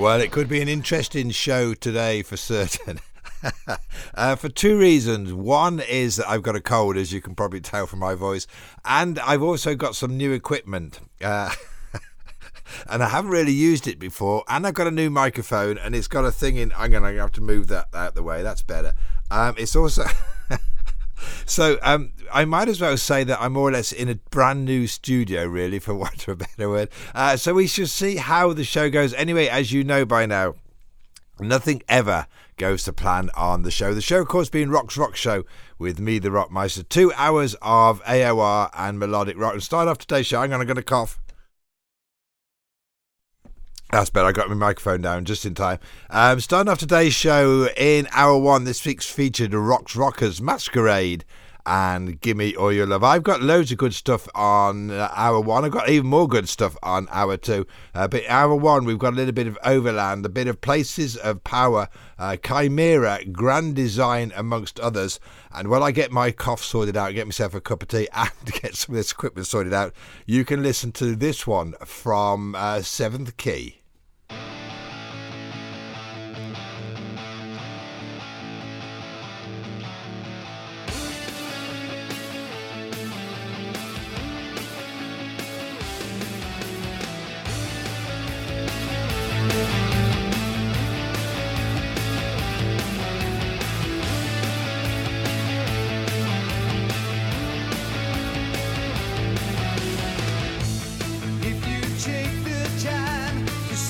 Well, it could be an interesting show today for certain. For two reasons. One is that I've got a cold, as you can probably tell from my voice, and I've also got some new equipment. And I haven't really used it before, and I've got a new microphone, and it's got a thing in. I'm going to have to move that out the way. That's better. It's also so I might as well say that I'm more or less in a brand new studio, really, for want of a better word. So we shall see how the show goes. Anyway, as you know by now, nothing ever goes to plan on the show. The show, of course, being Rock's Rock Show with me, the Rockmeister. 2 hours of AOR and melodic rock. And start off today's show. I'm going to cough. That's better. I got my microphone down just in time. Starting off today's show in hour one, this week's featured Rock's Rockers Masquerade and Gimme All Your Love. I've got loads of good stuff on hour one. I've got even more good stuff on hour two. But hour one, we've got a little bit of Overland, a bit of Places of Power, Chimera, Grand Design, amongst others. And while I get my cough sorted out, get myself a cup of tea and get some of this equipment sorted out, you can listen to this one from Seventh Key. If you take the time to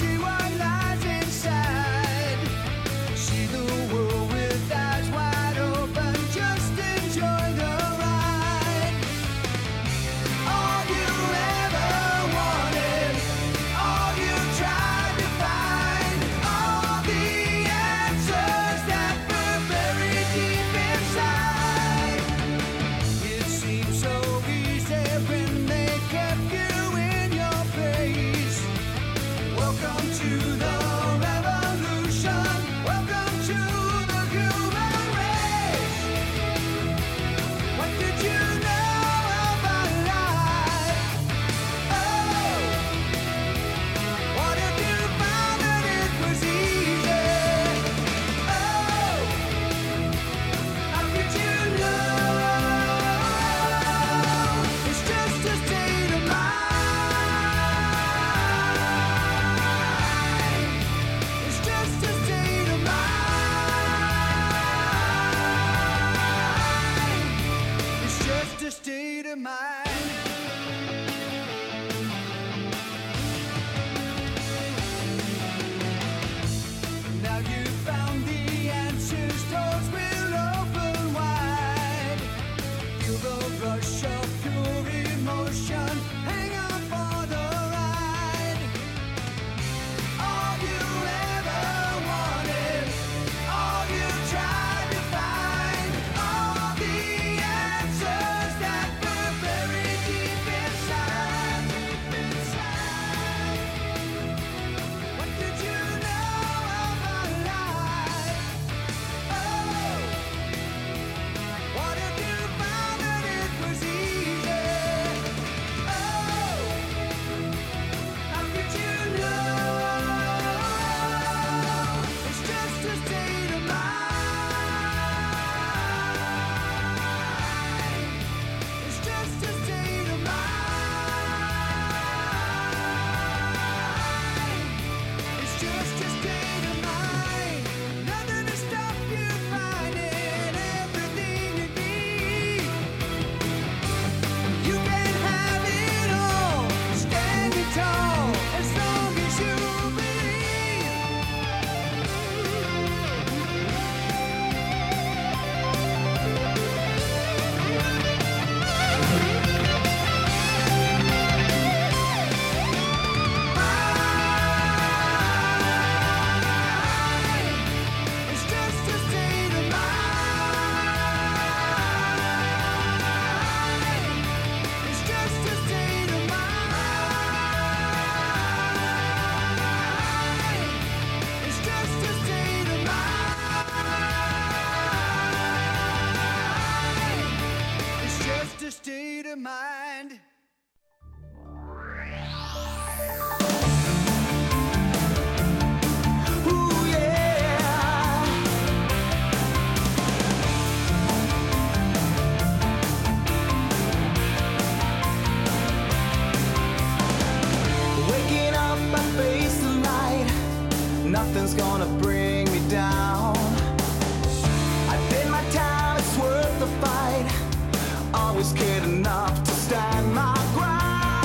nothing's gonna bring me down. I did my time, it's worth the fight. Always cared enough to stand my ground.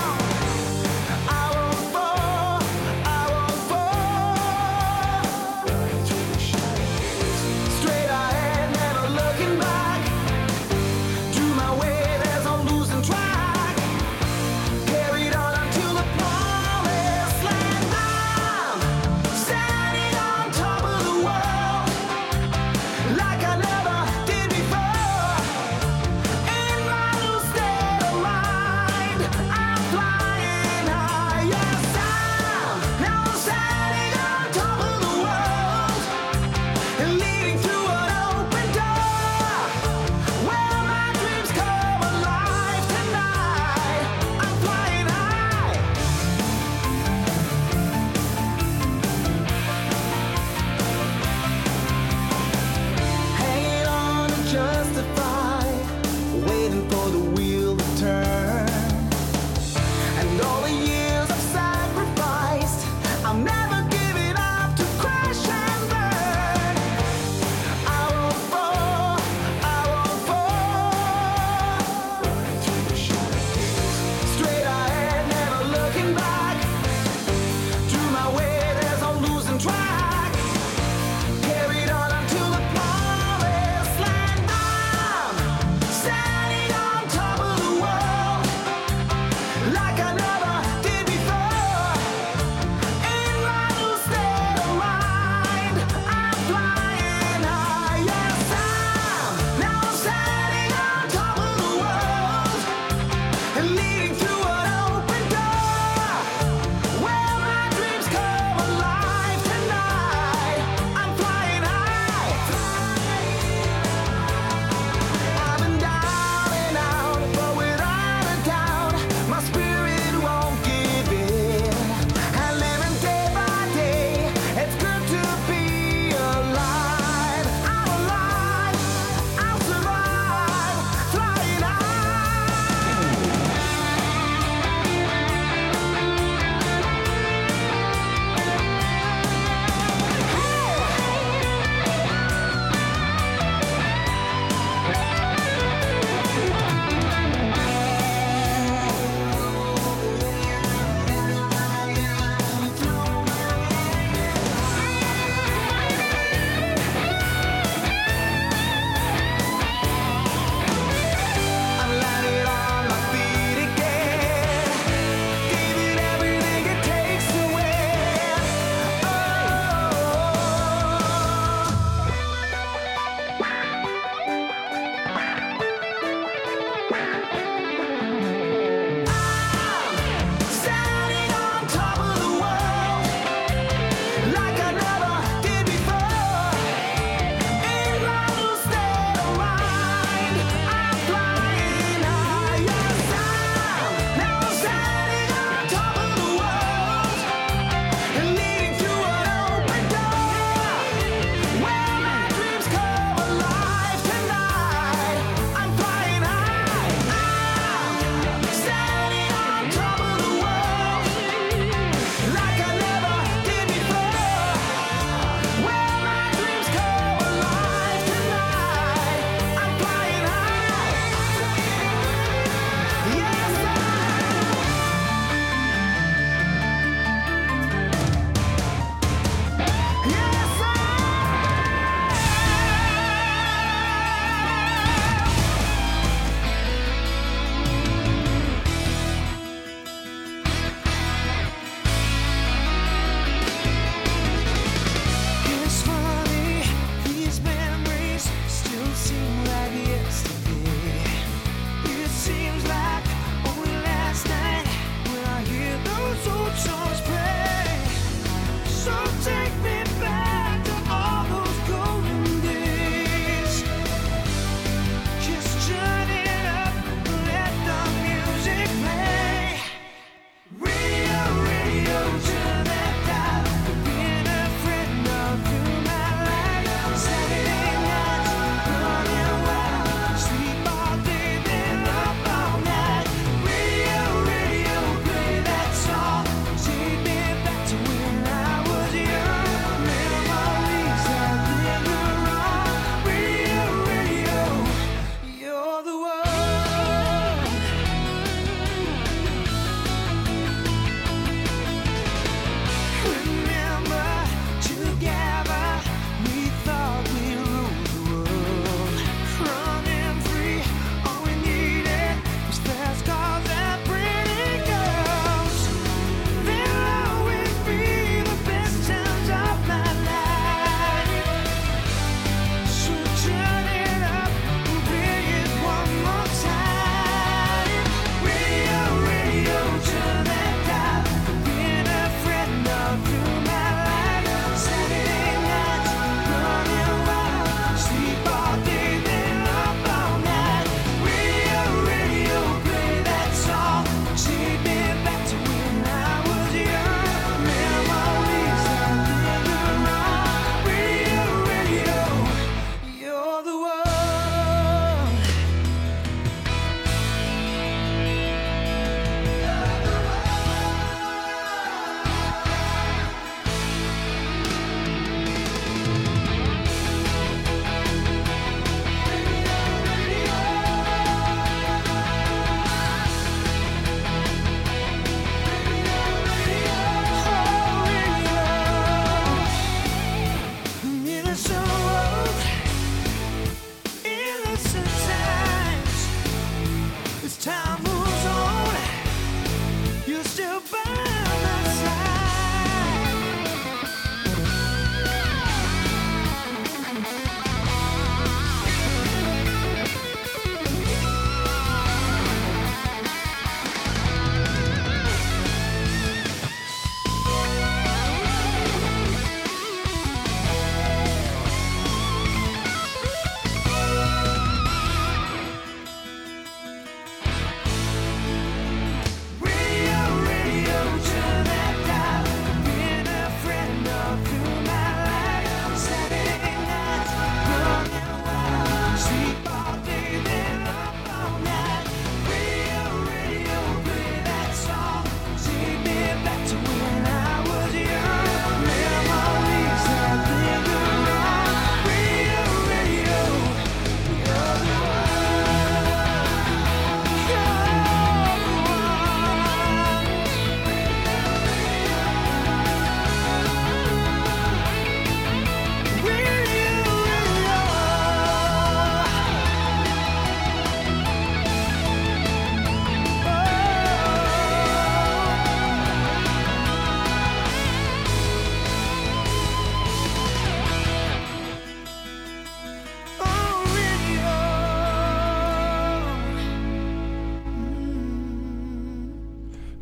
I won't fall, I won't fall. Burning through the shadows, straight ahead, never looking back. Do my way, there's no losing track. Carried on until the promised land. I'm standing on top of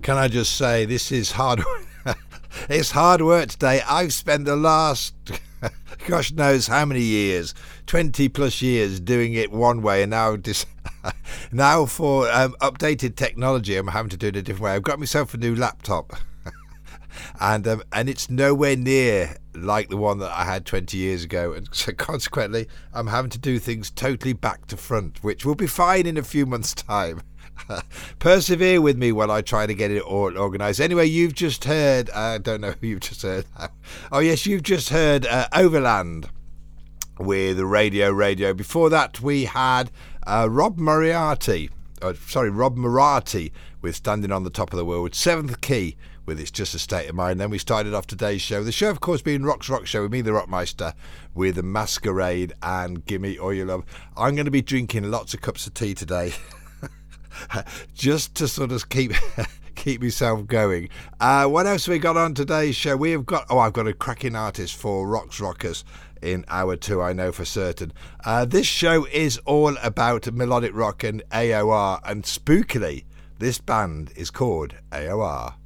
Can I just say, this is hard it's hard work today. I've spent the last gosh knows how many years, 20 plus years doing it one way, and now now for updated technology I'm having to do it a different way. I've got myself a new laptop and it's nowhere near like the one that I had 20 years ago, and so consequently I'm having to do things totally back to front, which will be fine in a few months' time. Persevere with me while I try to get it all organised. Anyway, you've just heard, I don't know who you've just heard. Oh yes, you've just heard Overland with Radio. Before that we had Rob Moriarty with Standing on the Top of the World, Seventh Key with It's Just a State of Mind. Then we started off today's show. The show, of course, being Rock's Rock Show with me, the Rockmeister, with the Masquerade and Gimme All Your Love. I'm going to be drinking lots of cups of tea today. Just to sort of keep myself going. What else have we got on today's show? I've got a cracking artist for Rock's Rockers in hour 2, I know for certain. This show is all about melodic rock and AOR, and spookily, this band is called AOR.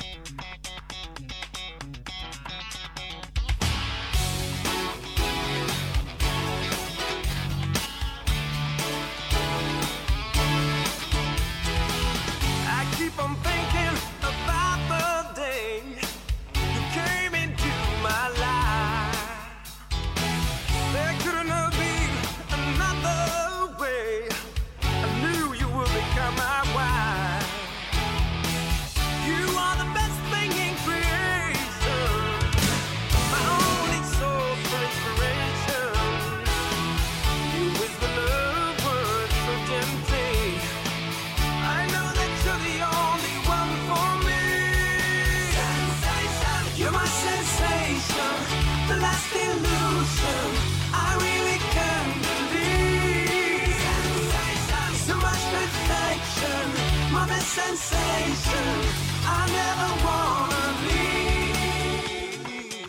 I'm thinking about the day you came into my life. There couldn't have been another way. I knew you would become my wife. You are the best thing in creation, my only source for inspiration. You whisper love words so gently. I know that you're the only one for me. Sensation. You're my sensation, the last illusion I really can believe. Sensation. So much perfection, my best sensation, I never wanna leave.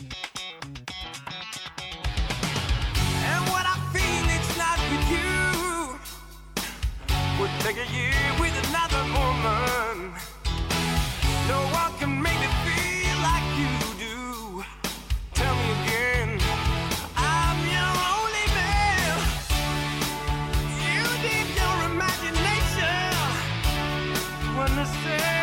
And what I feel, it's not with you. Would take a year with another woman. No one can make me feel like you do. Tell me again, I'm your only man. You deep your imagination to understand.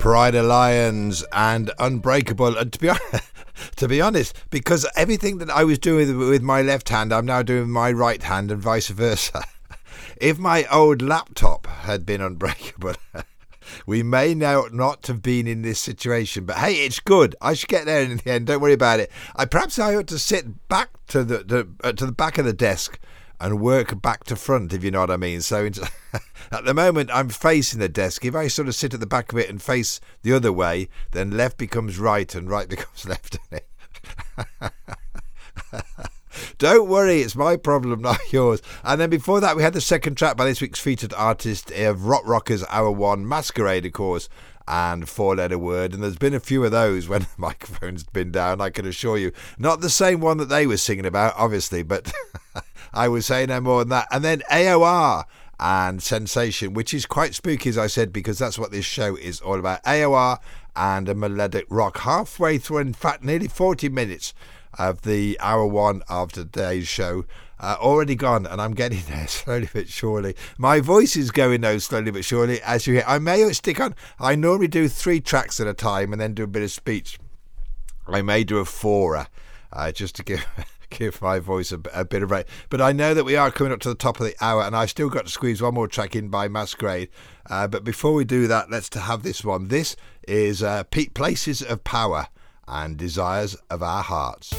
Pride Alliance and Unbreakable. And to be honest, because everything that I was doing with my left hand, I'm now doing with my right hand and vice versa. If my old laptop had been Unbreakable, we may now not have been in this situation. But hey, it's good. I should get there in the end. Don't worry about it. Perhaps I ought to sit back to the back of the desk and work back to front, if you know what I mean. So at the moment, I'm facing the desk. If I sort of sit at the back of it and face the other way, then left becomes right and right becomes left. Don't worry, it's my problem, not yours. And then before that, we had the second track by this week's featured artist of Rock Rockers Hour 1, Masquerade, of course, and Four Letter Word. And there's been a few of those when the microphone's been down, I can assure you. Not the same one that they were singing about, obviously, but I would say no more than that. And then AOR and Sensation, which is quite spooky, as I said, because that's what this show is all about. AOR and a melodic rock, halfway through, in fact, nearly 40 minutes of the hour 1 of today's show. Already gone, and I'm getting there slowly but surely. My voice is going though slowly but surely, as you hear. I may stick on. I normally do 3 tracks at a time and then do a bit of speech. I may do a 4 just to give my voice a bit of break. But I know that we are coming up to the top of the hour, and I've still got to squeeze one more track in by Masquerade. But before we do that, let's have this one. This is Places of Power and Desires of Our Hearts.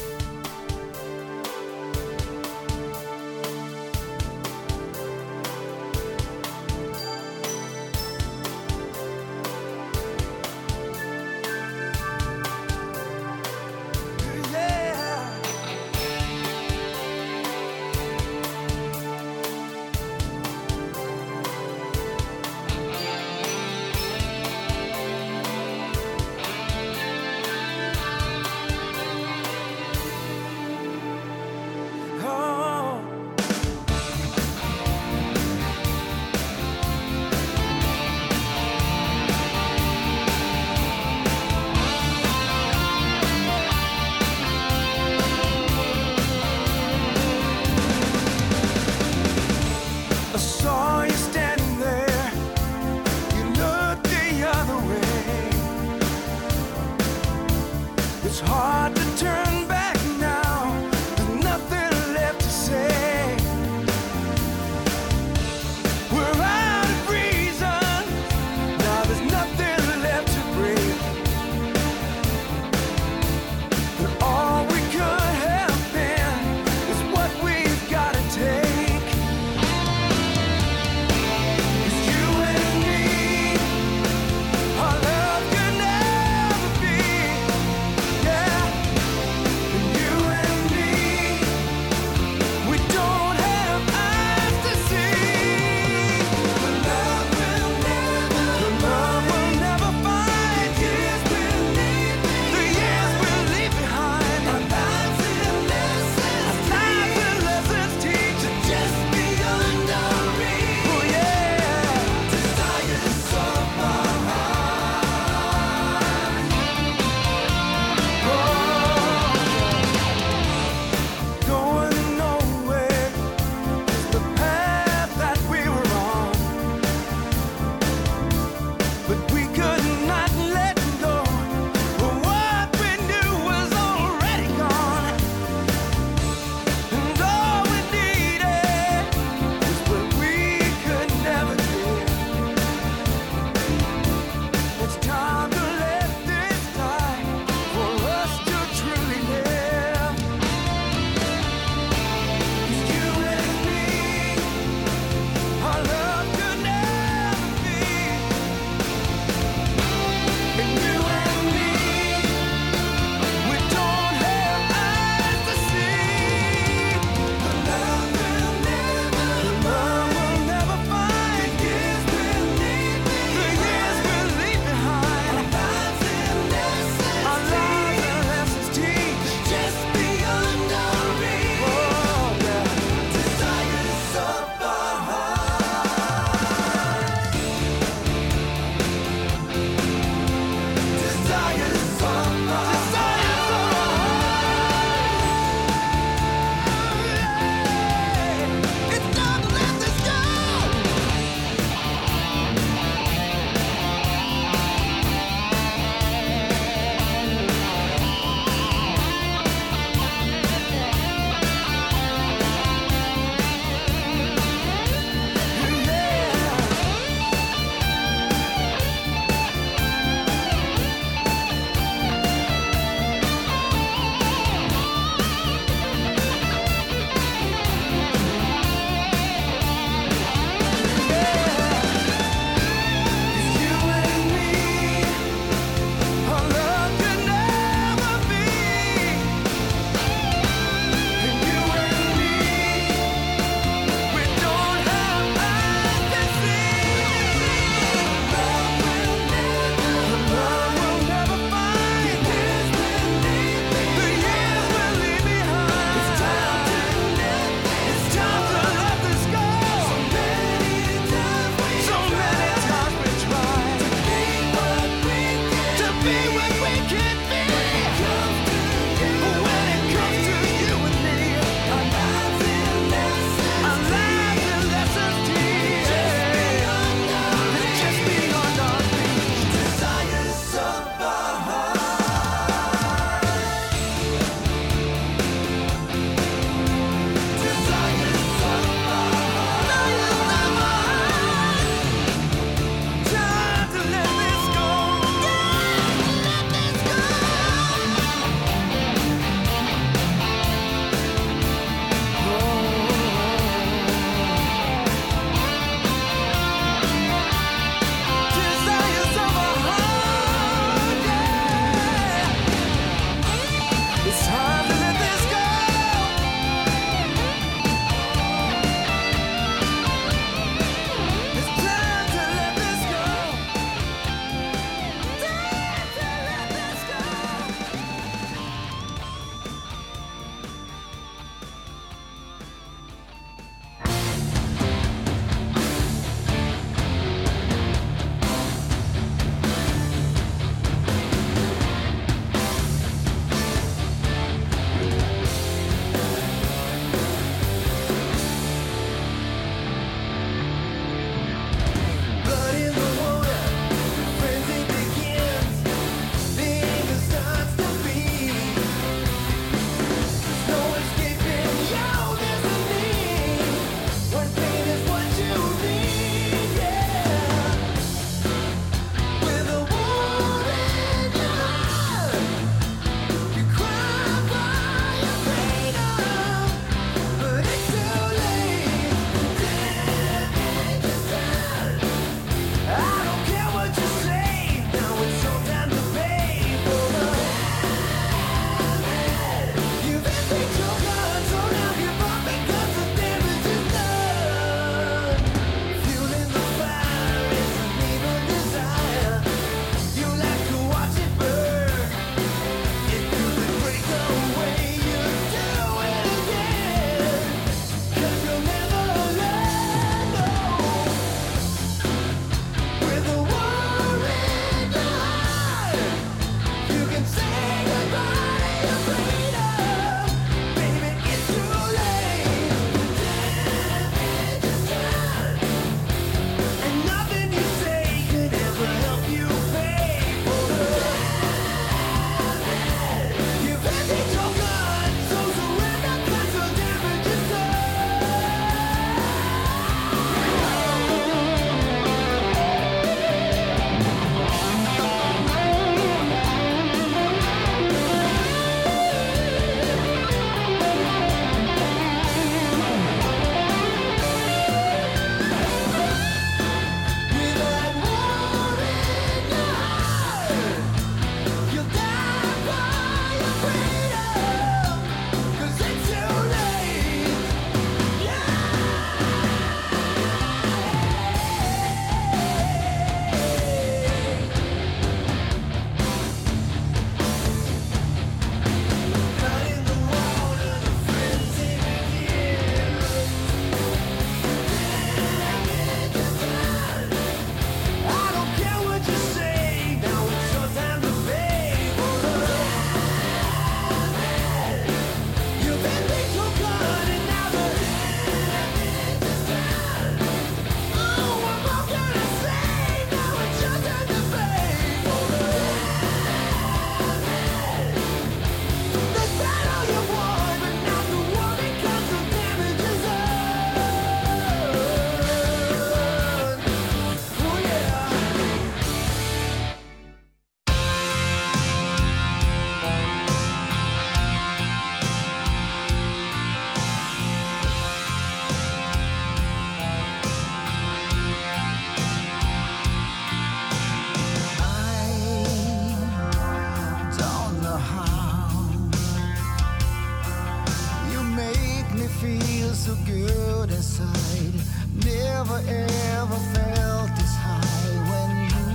feel so good inside. Never ever felt this high when you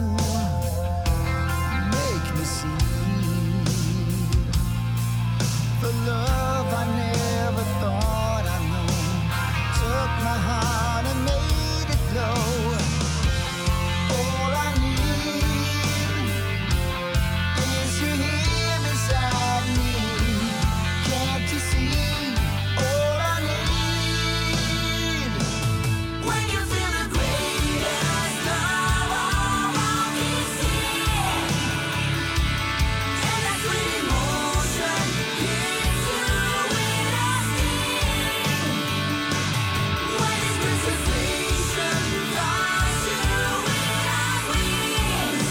make me see the love I never thought I knew. Took my heart and made it glow. All I need is you here beside me. Can't you see? All I need. When you feel the greatest love all can see, and that sweet emotion hits you with a sting. When this crystal sensation flies you without wings,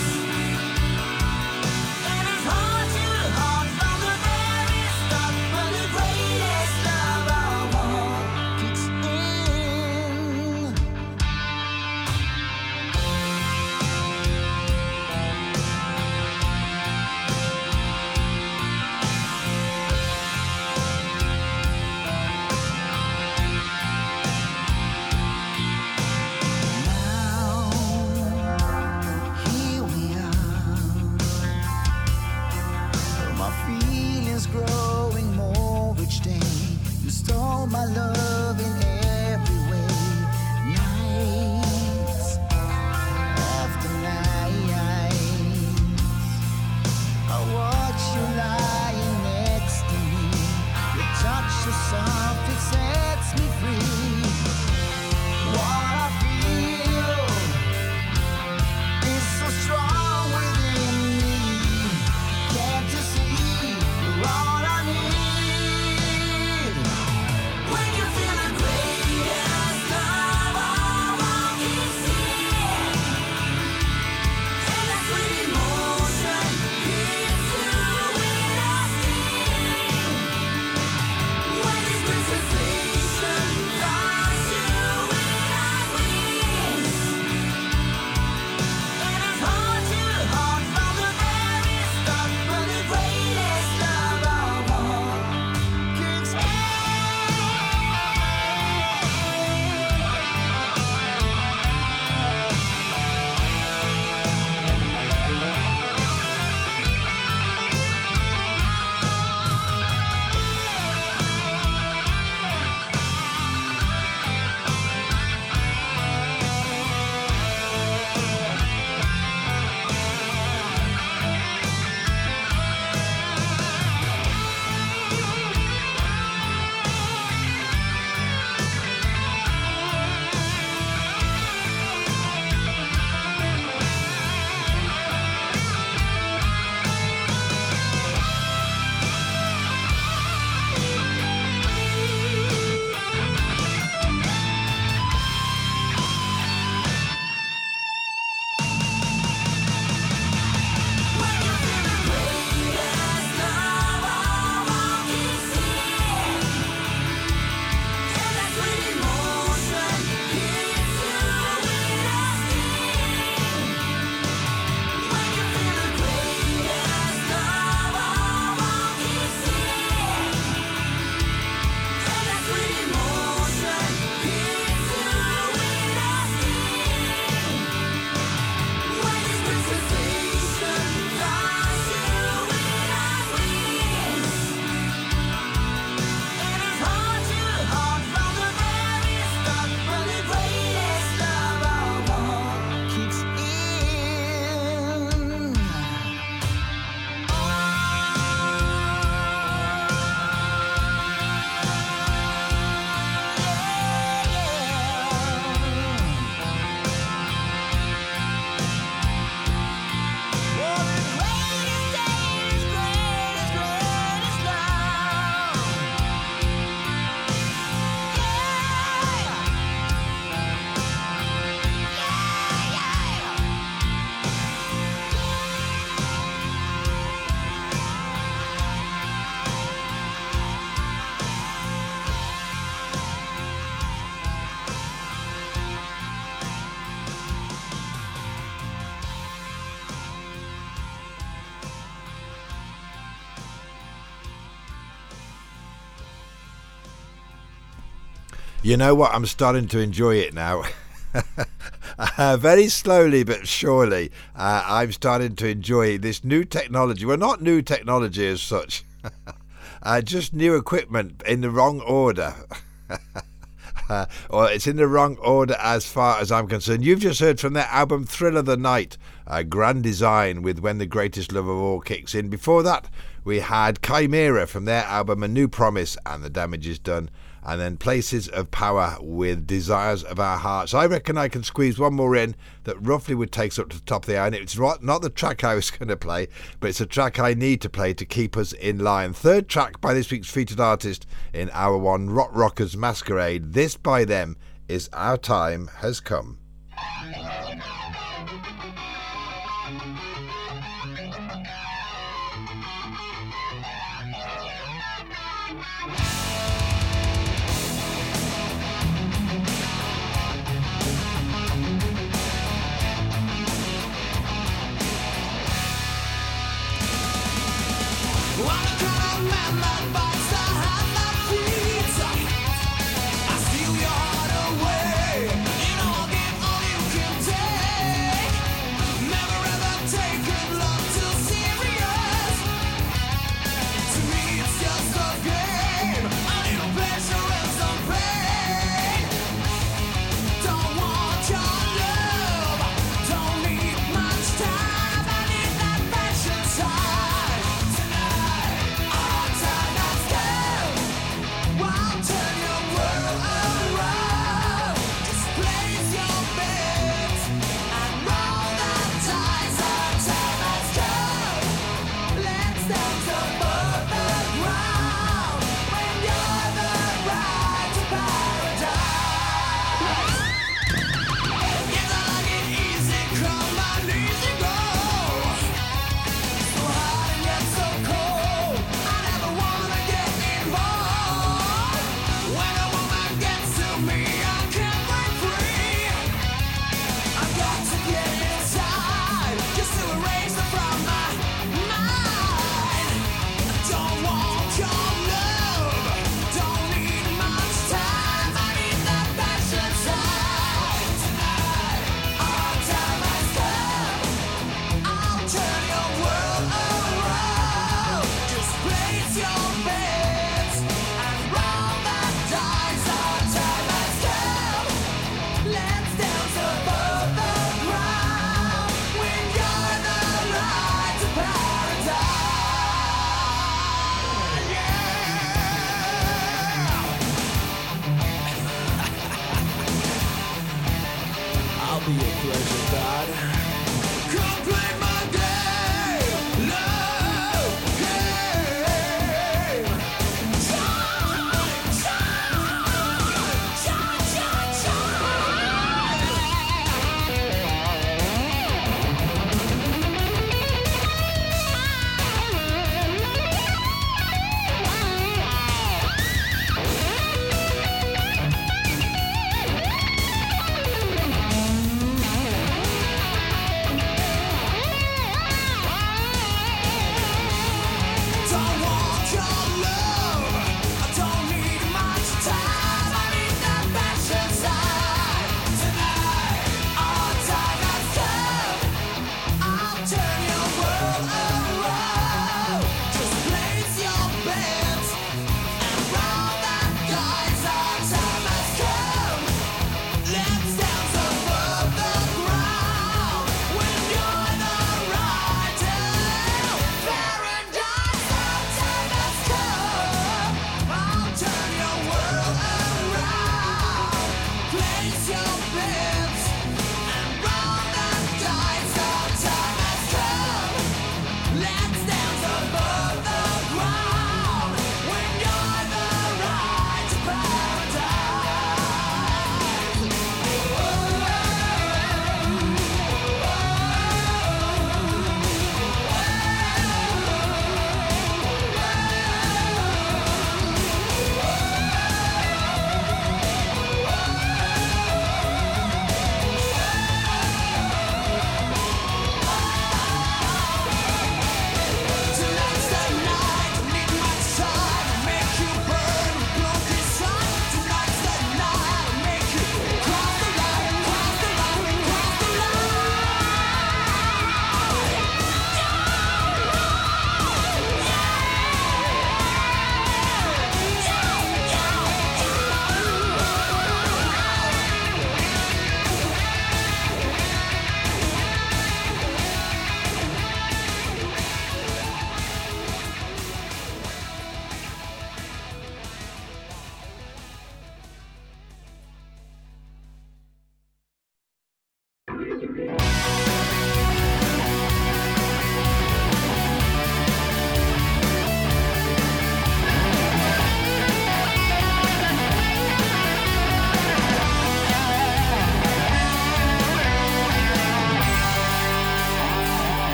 and it's hard to hold from the very start. When the greatest love of all kicks in. Now, here we are. My feelings growing more each day. You stole my love in every way. Nights after nights, I watch you lying next to me. Your touch so soft, it sets me free. What I feel is so strong within me. Can't you see? You're all I need. When you You know what? I'm starting to enjoy it now. Very slowly but surely, I'm starting to enjoy this new technology. Well, not new technology as such, just new equipment in the wrong order. Or it's in the wrong order as far as I'm concerned. You've just heard from their album Thrill of the Night, Grand Design with When the Greatest Love of All kicks in. Before that, we had Chimera from their album A New Promise and The Damage Is Done. And then Places of Power with Desires of Our Hearts. I reckon I can squeeze one more in that roughly would take us up to the top of the hour. And it's not the track I was going to play, but it's a track I need to play to keep us in line. Third track by this week's featured artist in Hour 1, Rock Rockers Masquerade. This by them is Our Time Has Come.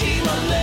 She will live.